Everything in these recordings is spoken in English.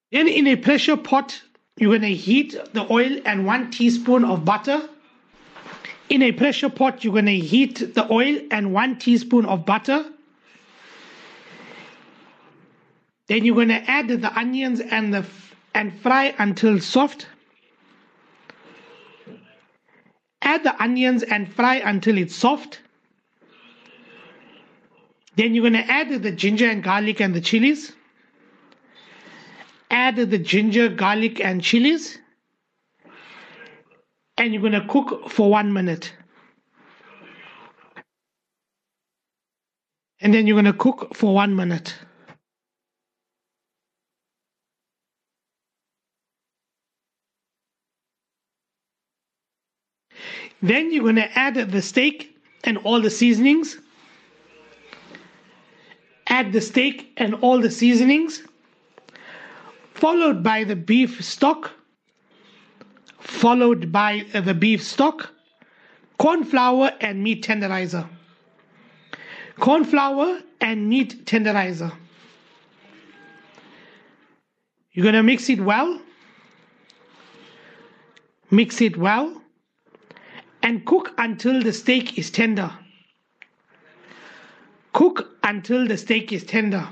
Then in a pressure pot, you're going to heat the oil and 1 teaspoon of butter. In a pressure pot, you're going to heat the oil and 1 teaspoon of butter. Then you're going to add the onions and fry until soft. Add the onions and fry until it's soft. Then you're going to add the ginger and garlic and the chilies. Add the ginger, garlic and chilies. And you're going to cook for 1 minute. And then you're going to cook for 1 minute. Then you're going to add the steak and all the seasonings. Add the steak and all the seasonings, followed by the beef stock, corn flour and meat tenderizer. Corn flour and meat tenderizer. You're going to mix it well. Mix it well. And cook until the steak is tender. Cook until the steak is tender.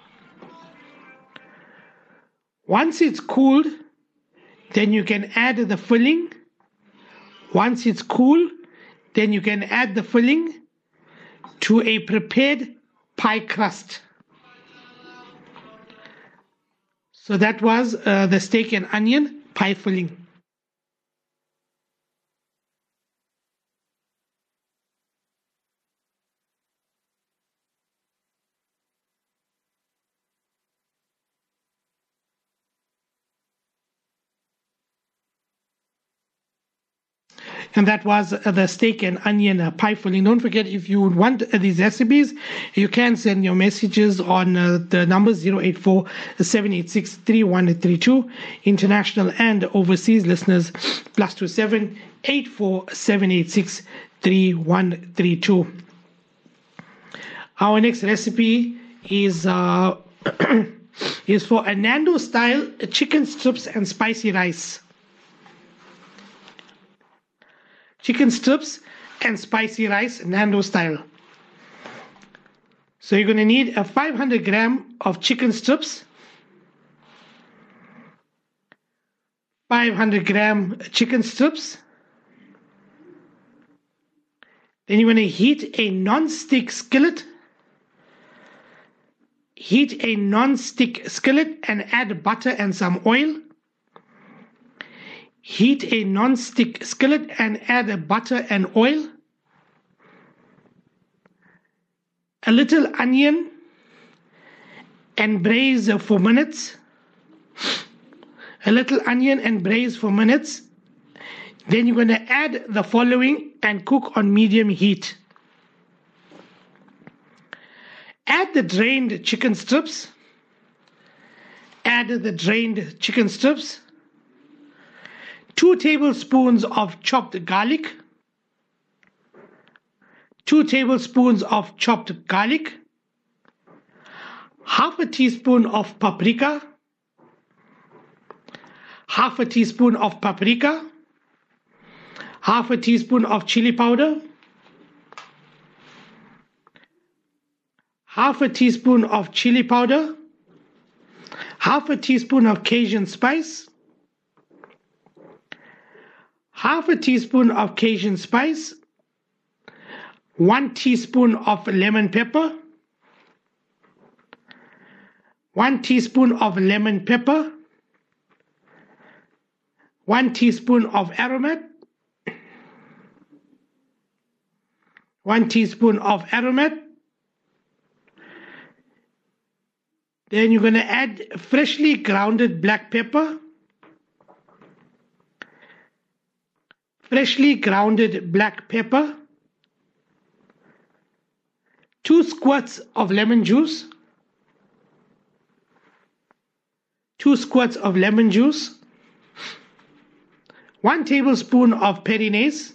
Once it's cooled, then you can add the filling. Once it's cool, then you can add the filling to a prepared pie crust. So that was the steak and onion pie filling. And that was the steak and onion pie filling. Don't forget, if you want these recipes, you can send your messages on the numbers 084-786-3132. International and overseas listeners, +27 84 786 3132. Our next recipe is is for a Nando style chicken strips and spicy rice. Chicken strips and spicy rice, Nando style. So you're going to need a 500 gram of chicken strips, 500 gram chicken strips. Then you're going to heat a non-stick skillet. Heat a non-stick skillet and add butter and some oil. Heat a non-stick skillet and add butter and oil. A little onion and braise for minutes. A little onion and braise for minutes. Then you're going to add the following and cook on medium heat. Add the drained chicken strips. Add the drained chicken strips. 2 tablespoons of chopped garlic. 2 tablespoons of chopped garlic. Half a teaspoon of paprika. Half a teaspoon of paprika. Half a teaspoon of chili powder. Half a teaspoon of chili powder. Half a teaspoon of Cajun spice. Half a teaspoon of Cajun spice. 1 teaspoon of lemon pepper. 1 teaspoon of lemon pepper. 1 teaspoon of aromat. 1 teaspoon of aromat. Then you're going to add freshly grounded black pepper. Freshly grounded black pepper. 2 squirts of lemon juice. 2 squirts of lemon juice. 1 tablespoon of peri-nase.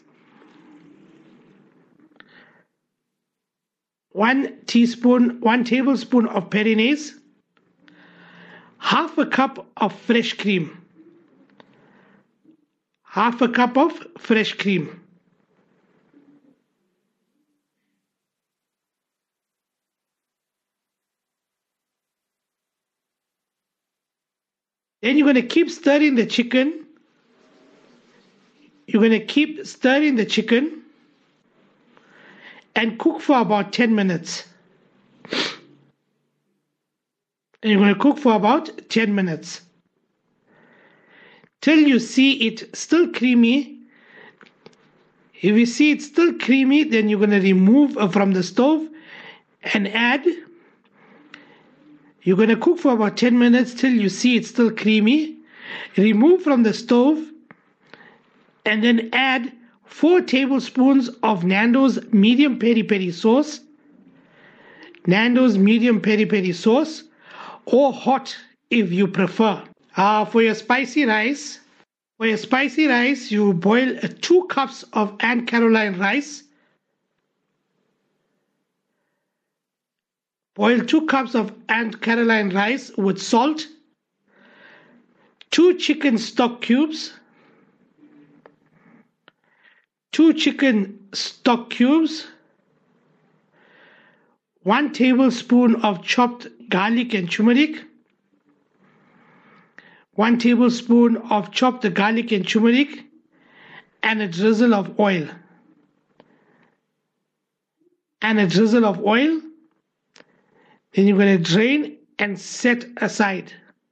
1 tablespoon of peri-nase. half a cup of fresh cream. Half a cup of fresh cream. Then you're going to keep stirring the chicken. You're going to keep stirring the chicken and cook for about 10 minutes. And you're going to cook for about 10 minutes till you see it still creamy. If you see it's still creamy, then you're going to remove from the stove and add. You're going to cook for about 10 minutes till you see it's still creamy. Remove from the stove and then add 4 tablespoons of Nando's medium peri-peri sauce. Nando's medium peri-peri sauce, or hot if you prefer. For your spicy rice, you boil 2 cups of Aunt Caroline rice. Boil 2 cups of Aunt Caroline rice with salt, 2 chicken stock cubes, 2 chicken stock cubes, 1 tablespoon of chopped garlic and turmeric, 1 tablespoon of chopped garlic and turmeric, and a drizzle of oil. Then you're going to drain and set aside.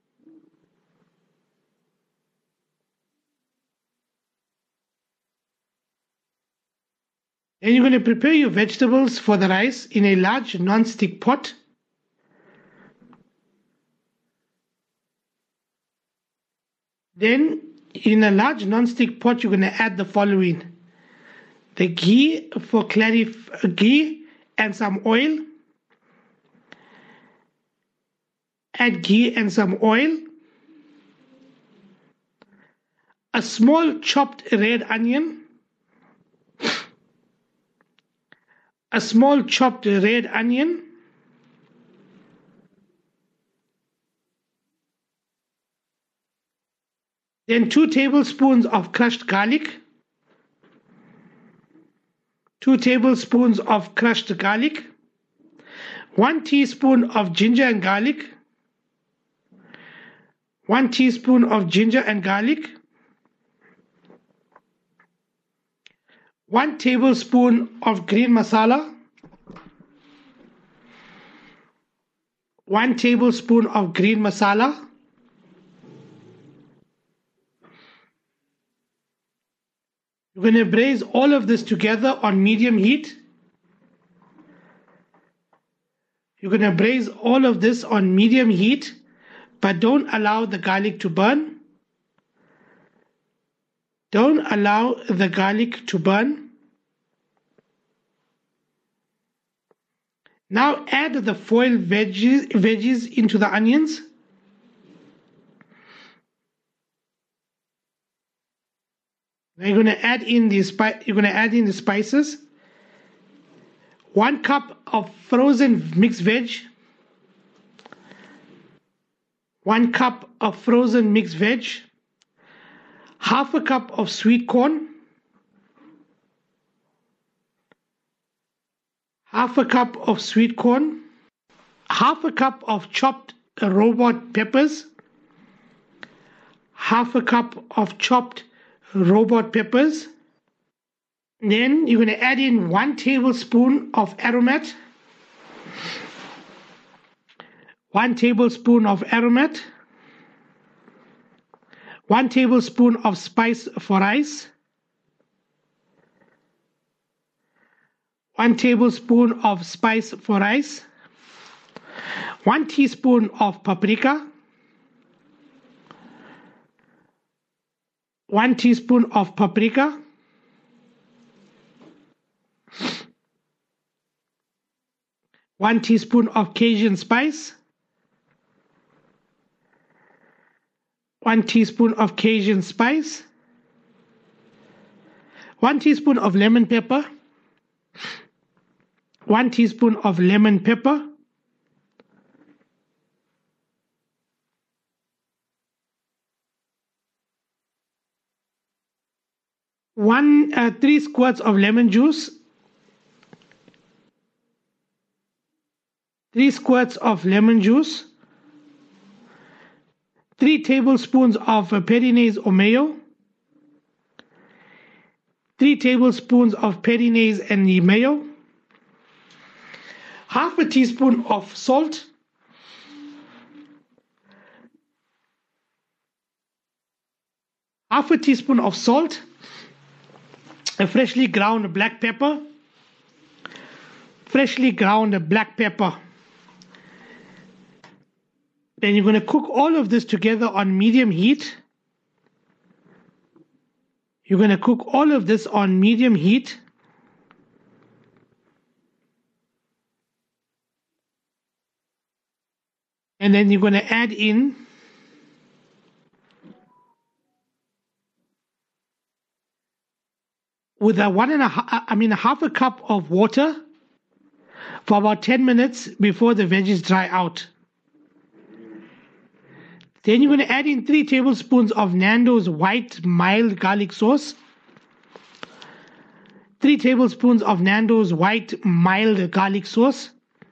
Then you're going to prepare your vegetables for the rice in a large non-stick pot. Then in a large non-stick pot, you're going to add the following: the ghee ghee and some oil. Add ghee and some oil. A small chopped red onion. A small chopped red onion. Then 2 tablespoons of crushed garlic. 2 tablespoons of crushed garlic. 1 teaspoon of ginger and garlic. 1 teaspoon of ginger and garlic. 1 tablespoon of green masala. 1 tablespoon of green masala. You're going to braise all of this together on medium heat. You're going to braise all of this on medium heat, but don't allow the garlic to burn. Don't allow the garlic to burn. Now add the foil veggies into the onions. Now you're going to add in the spices. 1 cup of frozen mixed veg. 1 cup of frozen mixed veg. Half a cup of sweet corn. Half a cup of sweet corn. Half a cup of chopped robot peppers. Half a cup of chopped robot peppers. Then you're going to add in 1 tablespoon of aromat. 1 tablespoon of aromat. 1 tablespoon of spice for rice. 1 tablespoon of spice for rice. 1 teaspoon of paprika. 1 teaspoon of paprika. 1 teaspoon of Cajun spice. 1 teaspoon of Cajun spice. 1 teaspoon of lemon pepper. 1 teaspoon of lemon pepper. 3 squirts of lemon juice, 3 squirts of lemon juice, 3 tablespoons of peri-nase or mayo, 3 tablespoons of peri-nase and mayo, half a teaspoon of salt, half a teaspoon of salt, a freshly ground black pepper, freshly ground black pepper. Then you're going to cook all of this together on medium heat. You're going to cook all of this on medium heat. And then you're going to add in with half a cup of water for about 10 minutes before the veggies dry out. Then you're going to add in 3 tablespoons of Nando's white mild garlic sauce. 3 tablespoons of Nando's white mild garlic sauce.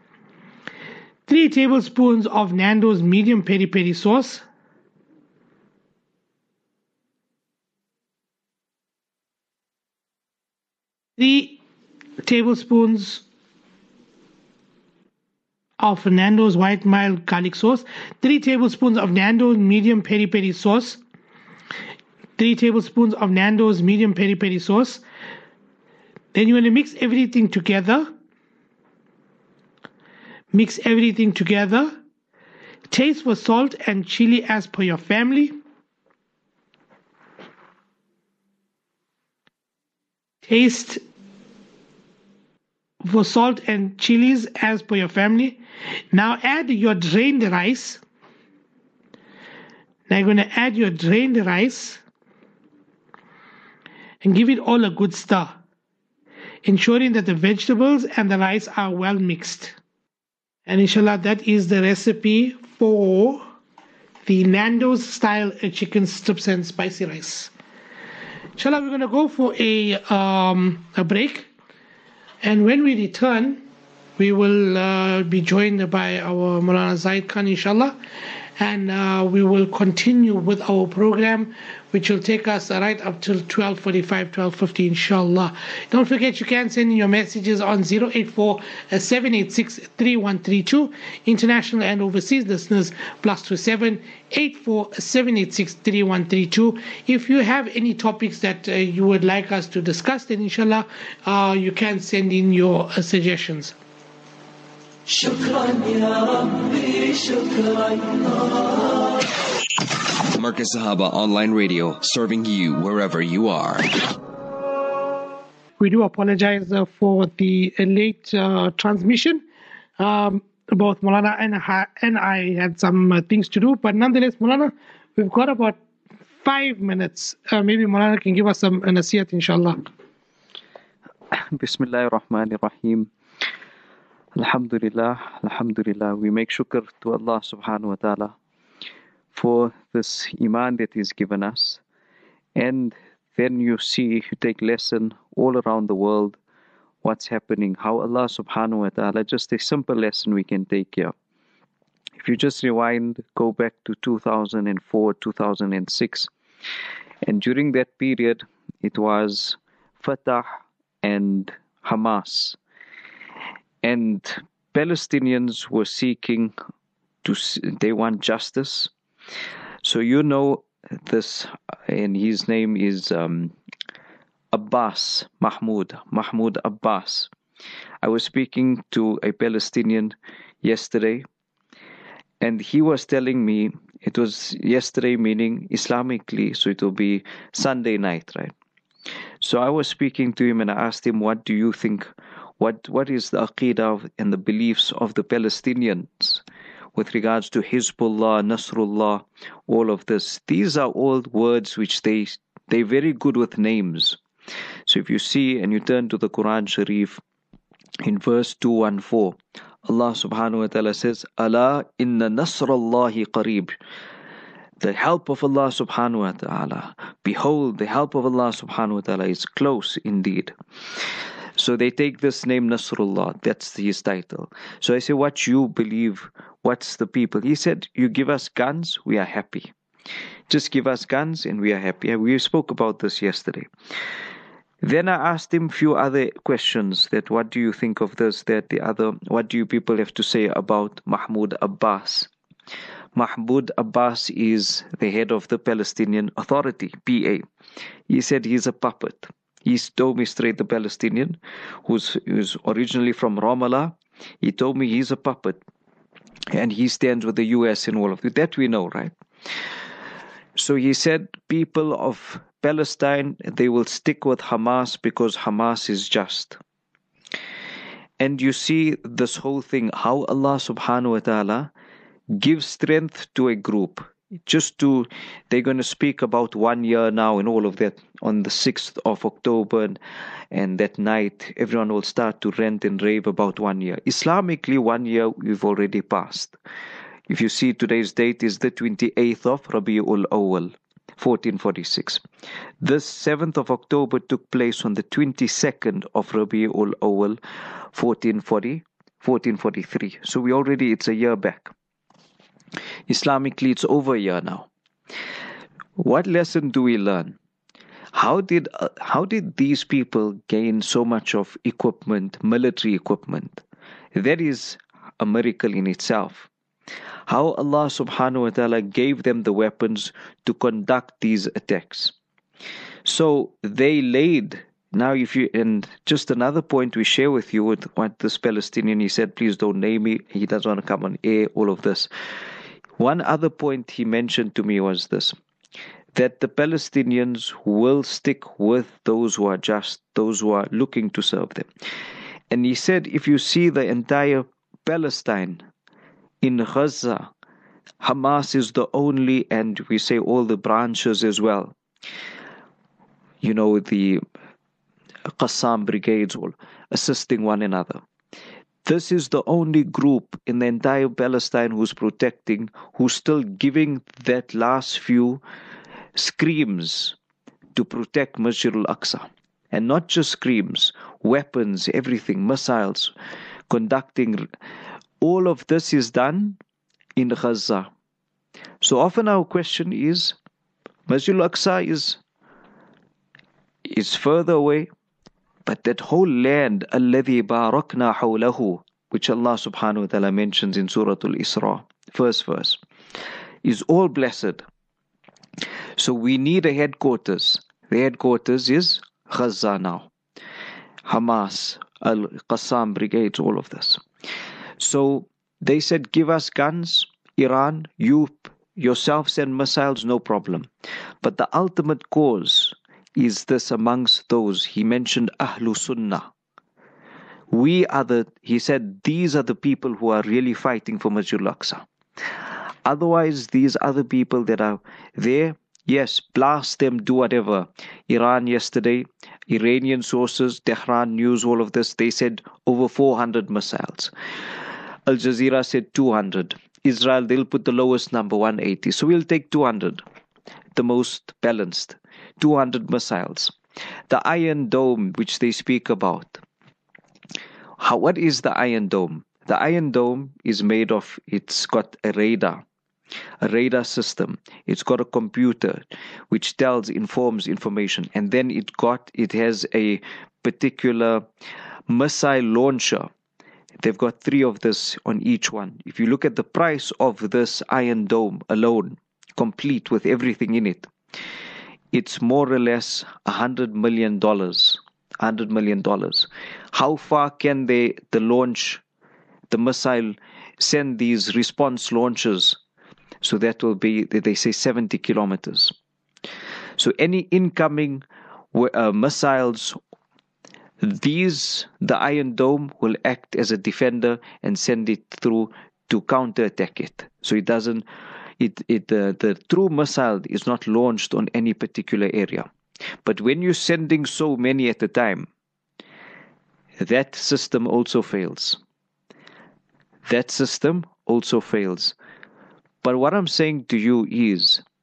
3 tablespoons of Nando's medium peri-peri sauce. 3 tablespoons of Nando's white mild garlic sauce, 3 tablespoons of Nando's medium peri-peri sauce, 3 tablespoons of Nando's medium peri-peri sauce. Then you're going to mix everything together. Mix everything together. Taste for salt and chili as per your family. Taste for salt and chilies as per your family. Now add your drained rice. Now you're going to add your drained rice and give it all a good stir, ensuring that the vegetables and the rice are well mixed. And inshallah, that is the recipe for the Nando's style chicken strips and spicy rice. Inshallah, we're going to go for a break. And when we return, we will be joined by our Maulana Zaid Khan, inshallah. And we will continue with our program, which will take us right up till 12:45, 12:50, inshallah. Don't forget, you can send in your messages on 084-786-3132. International and overseas listeners, +27 84-786-3132. If you have any topics that you would like us to discuss, then inshallah, you can send in your suggestions. Marcus Sahaba Online Radio, serving you wherever you are. We do apologize for the late transmission. Both Maulana and I had some things to do, but nonetheless, Maulana, we've got about 5 minutes. Maybe Maulana can give us some nasiyat, inshallah. Bismillahir Rahmanir Rahim. Alhamdulillah, Alhamdulillah. We make shukr to Allah subhanahu wa ta'ala for this iman that He's given us. And then you take lesson all around the world, what's happening, how Allah subhanahu wa ta'ala, just a simple lesson we can take here. If you just rewind, go back to 2004, 2006, and during that period, it was Fatah and Hamas. And Palestinians were seeking they want justice. So you know this, and his name is Abbas, Mahmoud Abbas. I was speaking to a Palestinian yesterday, and he was telling me, it was yesterday meaning Islamically, so it will be Sunday night, right? So I was speaking to him and I asked him, what do you think? What is the aqidah and the beliefs of the Palestinians with regards to Hizbullah, Nasrullah, all of this? These are all words which they're very good with names. So if you see and you turn to the Quran Sharif in verse 214, Allah subhanahu wa ta'ala says, Ala inna nasrallahi qareeb. The help of Allah subhanahu wa ta'ala. Behold, the help of Allah subhanahu wa ta'ala is close indeed. So they take this name Nasrullah, that's his title. So I say, what you believe, what's the people? He said, you give us guns, we are happy. Just give us guns and we are happy. We spoke about this yesterday. Then I asked him a few other questions, that what do you think of this, that, the other, what do you people have to say about Mahmoud Abbas? Mahmoud Abbas is the head of the Palestinian Authority, PA. He said he's a puppet. He told me straight, the Palestinian, who's originally from Ramallah, he told me he's a puppet. And he stands with the US and all of that. That we know, right? So he said, people of Palestine, they will stick with Hamas because Hamas is just. And you see this whole thing, how Allah subhanahu wa ta'ala gives strength to a group. They're going to speak about 1 year now and all of that on the 6th of October, and that night everyone will start to rant and rave about 1 year. Islamically, 1 year we've already passed. If you see, today's date is the 28th of Rabi'ul Awwal, 1446. This 7th of October took place on the 22nd of Rabi'ul Awwal, 1443. So it's a year back. Islamically, it's over a year now. What lesson do we learn? How did these people gain so much of equipment, military equipment? That is a miracle in itself. How Allah subhanahu wa ta'ala gave them the weapons to conduct these attacks. So they laid. Now, and just another point we share with you with what this Palestinian, he said, please don't name me. He doesn't want to come on air, all of this. One other point he mentioned to me was this, that the Palestinians will stick with those who are just, those who are looking to serve them. And he said, if you see the entire Palestine in Gaza, Hamas is the only, and we say all the branches as well, the Qassam brigades all assisting one another. This is the only group in the entire Palestine who's protecting, who's still giving that last few screams to protect Masjid al-Aqsa. And not just screams, weapons, everything, missiles, conducting. All of this is done in Gaza. So often our question is, Masjid al-Aqsa is further away, but that whole land, الَّذِي بَارَكْنَا حَوْلَهُ, which Allah subhanahu wa ta'ala mentions in Surah Al-Isra, first verse, is all blessed. So we need a headquarters. The headquarters is Gaza now. Hamas, Al-Qassam brigades, all of this. So they said, give us guns, Iran, you yourself send missiles, no problem. But the ultimate cause is this amongst those. He mentioned Ahlu Sunnah. He said, these are the people who are really fighting for Masjid al-Aqsa. Otherwise, these other people that are there, yes, blast them, do whatever. Iran yesterday, Iranian sources, Tehran News, all of this, they said over 400 missiles. Al Jazeera said 200. Israel, they'll put the lowest number, 180. So we'll take 200, the most balanced. 200 missiles. The Iron Dome, which they speak about. What is the Iron Dome? The Iron Dome is made of, it's got a radar system. It's got a computer which informs information. And then it has a particular missile launcher. They've got 3 of this on each one. If you look at the price of this Iron Dome alone, complete with everything in it, it's more or less $100 million. $100 million. How far can the missile, send these response launches? So that will be, they say, 70 kilometers. So any incoming missiles, the Iron Dome will act as a defender and send it through to counterattack it. So it doesn't. The true missile is not launched on any particular area. But when you're sending so many at a time, that system also fails. But what I'm saying to you is,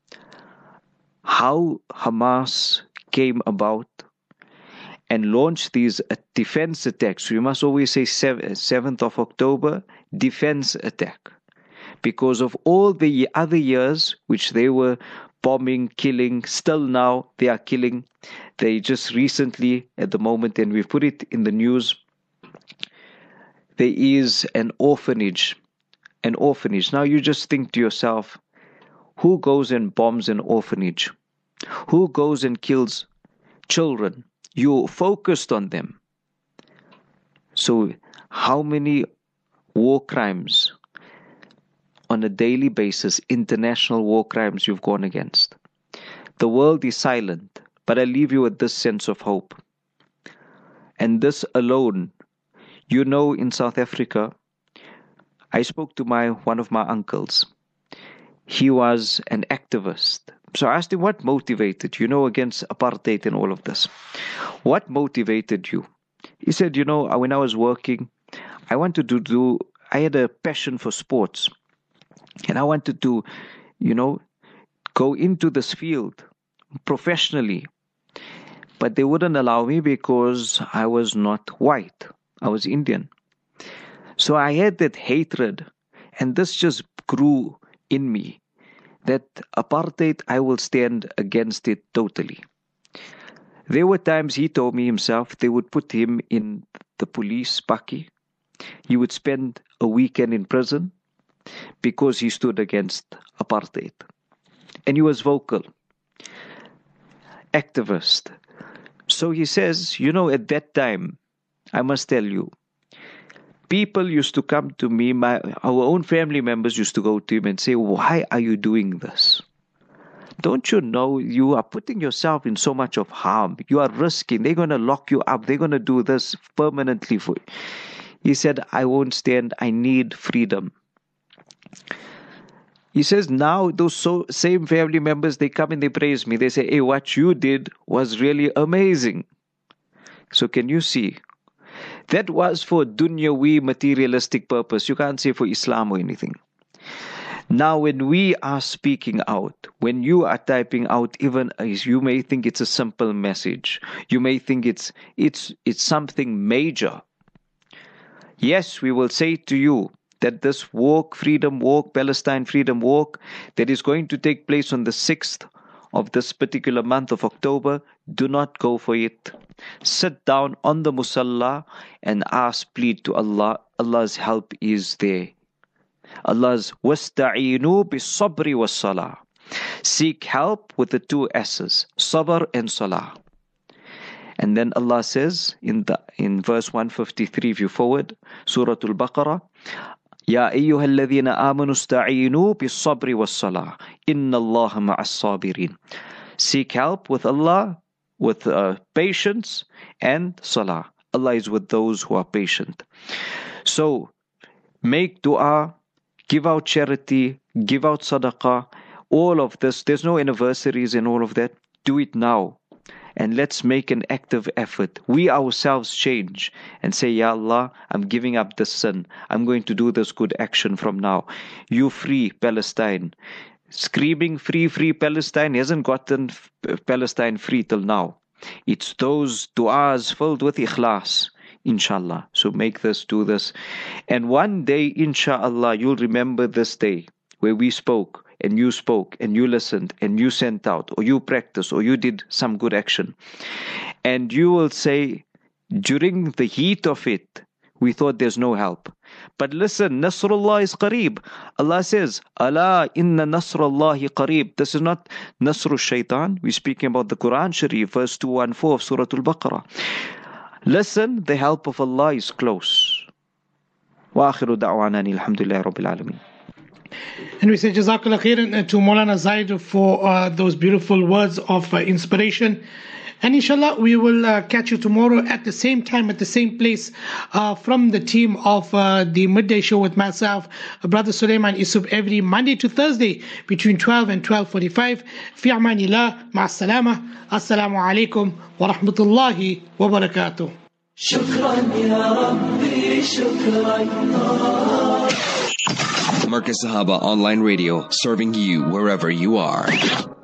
how Hamas came about and launched these defense attacks. We must always say 7th of October, defense attack. Because of all the other years which they were bombing, killing, still now they are killing. They just recently, at the moment, and we've put it in the news, there is an orphanage. Now you just think to yourself, who goes and bombs an orphanage? Who goes and kills children? You focused on them. So how many war crimes on a daily basis, international war crimes you've gone against? The world is silent, but I leave you with this sense of hope. And this alone, in South Africa, I spoke to one of my uncles. He was an activist. So I asked him, what motivated you, against apartheid and all of this? What motivated you? He said, when I was working, I wanted to I had a passion for sports. And I wanted to, go into this field professionally. But they wouldn't allow me because I was not white. I was Indian. So I had that hatred. And this just grew in me. That apartheid, I will stand against it totally. There were times, he told me himself, they would put him in the police bakkie. He would spend a weekend in prison because he stood against apartheid. And he was vocal, activist. So he says, at that time, I must tell you, people used to come to me, our own family members used to go to him and say, why are you doing this? Don't you know you are putting yourself in so much of harm? You are risking. They're going to lock you up. They're going to do this permanently for you. He said, I won't stand. I need freedom. He says, now those same family members, they come and they praise me. They say, hey, what you did was really amazing. So can you see? That was for dunyawi materialistic purpose. You can't say for Islam or anything. Now, when we are speaking out, when you are typing out, even as you may think it's a simple message, you may think it's something major. Yes, we will say to you that this walk, freedom walk, Palestine freedom walk, that is going to take place on the 6th of this particular month of October, do not go for it. Sit down on the musalla and plead to Allah. Allah's help is there. Allah's wasta'inu bis-sabri was-salah. Seek help with the two S's, sabr and salah. And then Allah says in verse 153, if you forward, Surah Al-Baqarah, Ya ayyuha alladhina amanu ista'inu bis-sabri was-salah. Inna Allaha ma'as sabirin. Seek help with Allah, with patience and salah. Allah is with those who are patient. So, make dua, give out charity, give out sadaqah, all of this. There's no anniversaries and all of that. Do it now. And let's make an active effort. We ourselves change and say, Ya Allah, I'm giving up this sin. I'm going to do this good action from now. You free Palestine. Screaming free, free Palestine hasn't gotten Palestine free till now. It's those du'as filled with ikhlas, inshallah. So make this, do this. And one day, inshallah, you'll remember this day where we spoke and you listened and you sent out or you practiced or you did some good action. And you will say, during the heat of it, we thought there's no help. But listen, Nasrullah is qareeb. Allah says, Allah inna Nasrullahi qareeb. This is not Nasrul Shaitan. We're speaking about the Quran Sharif, verse 214 of Surah Al-Baqarah. Listen, the help of Allah is close. Wa akhiru da'wana alhamdulillahi rabbil alameen. And we say Jazakallah khairan to Maulana Zaid for those beautiful words of inspiration. And inshallah, we will catch you tomorrow at the same time, at the same place, from the team of the Midday Show with myself, Brother Sulaiman Yusuf, every Monday to Thursday between 12 and 12:45. Fi amanillah, ma'as-salama. Assalamu alaikum wa rahmatullahi wa barakatuh. Shukran ya Rabbi, shukran. Marcus Sahaba Online Radio, serving you wherever you are.